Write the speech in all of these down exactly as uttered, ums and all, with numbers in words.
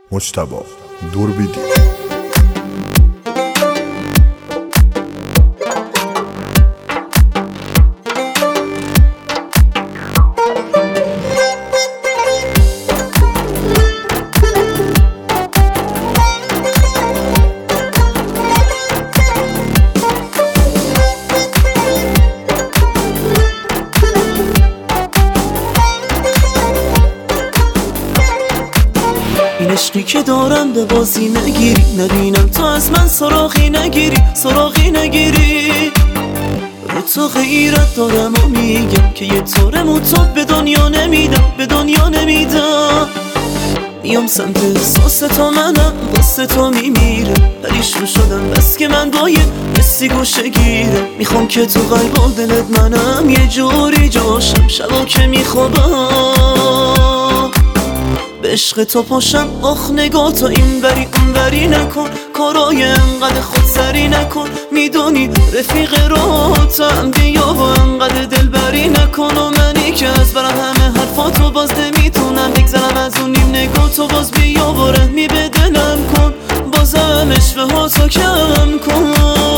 مجتبی دوربیدی. این عشقی که دارم به بازی نگیری، نبینم تو از من سراغی نگیری، سراغی نگیری. رو تو غیرت دارم و میگم که یه طورمو تو به دنیا نمیدم، به دنیا نمیدم. میام سمت احساس تو، منم واسه تو میمیرم، پریشون شدم بس که من باید بسی گوشه گیرم. میخوام که تو قلب و دلت منم یه جوری جاشم، شبا که میخوابم به عشق تو پاشم. آخ نگاه تو این بری اون بری نکن، کارای انقدر خودسری نکن. میدونی رفیق راحتم، بیا و انقدر دلبری نکن. و منی که از برم همه حرفاتو باز نمیتونم بگذرم از اون نیم نگاه تو. باز بیا و رحمی به دلم کن، بازم عشق ها تو کم کن.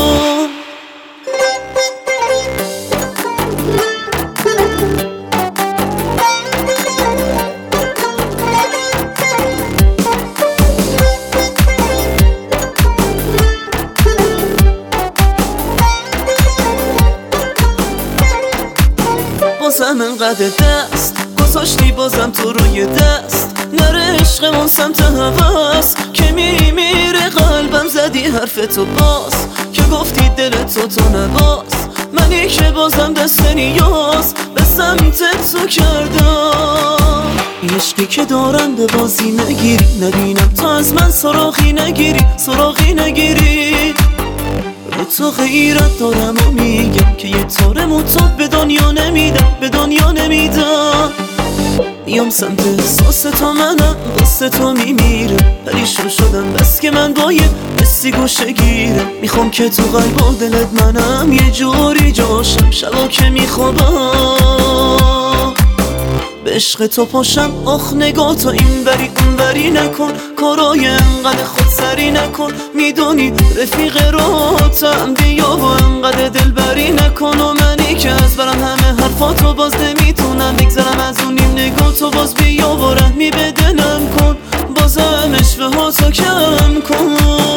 بازم انقدر دست گذاشتی بازم تو روی دست، نره عشقمون سمت هوس که میمیره قلبم. زدی حرف تو باز که گفتی دل تو تو نباز، منی که بازم دست نیاز به سمت تو کردم. این عشقی که دارم به بازی نگیری، نبینم تو از من سراغی نگیری، سراغی نگیری. رو تو غیرت دارم و میگم که یه طورمو تو به دنیا نمیدم، به دنیا نمیدم. میام سمت احساس تو، منم واسه تو میمیرم، پریشون شدم بس که من باید بسی گوشه گیرم. میخوام که تو قلب و دلت منم یه جوری جاشم، شبا که میخوابم به عشق تو پاشم. آخ نگاه تو این بری اون بری نکن، کارای انقدر خودسری نکن. میدونی رفیق راحتم، بیا و انقدر دلبری نکن. و منی که از برم همه حرفاتو باز نمیتونم بگذرم از اون نیم نگاه تو. باز بیا و رحمی به دلم کن، بازم عشق ها تو کم کن.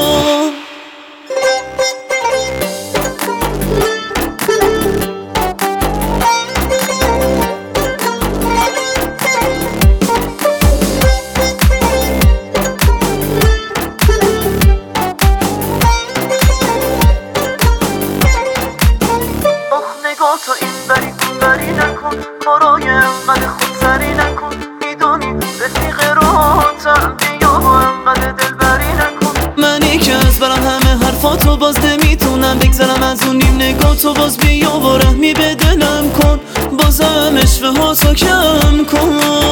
تو این بری اون بری نکن، کارای انقدر خودسری نکن. میدونی رفیق راحتم، بیا و انقدر دلبری نکن. منی که از برم همه حرفاتو باز نمیتونم بگذرم از اون نیم نگاه تو. باز بیا و رحمی به دلم کن، بازم عشق ها تو کم کن.